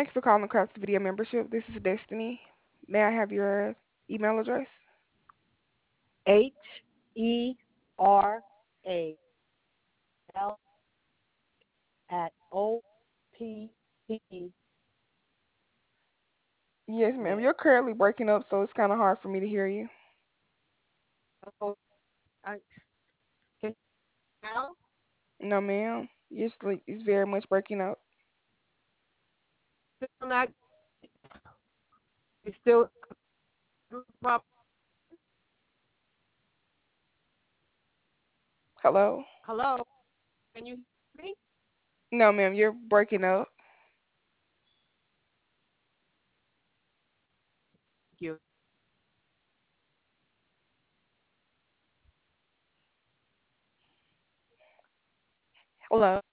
Thank you for calling Craft Video Membership. This is Destiny. May I have your email address? HERA at OPP. Yes, ma'am. Yes. You're currently breaking up, so it's kind of hard for me to hear you. Oh, I can now No, ma'am. It's very much breaking up. still not. It's still problem. Hello? Hello. Can you hear me? No, ma'am. You're breaking up. Thank you. Hello?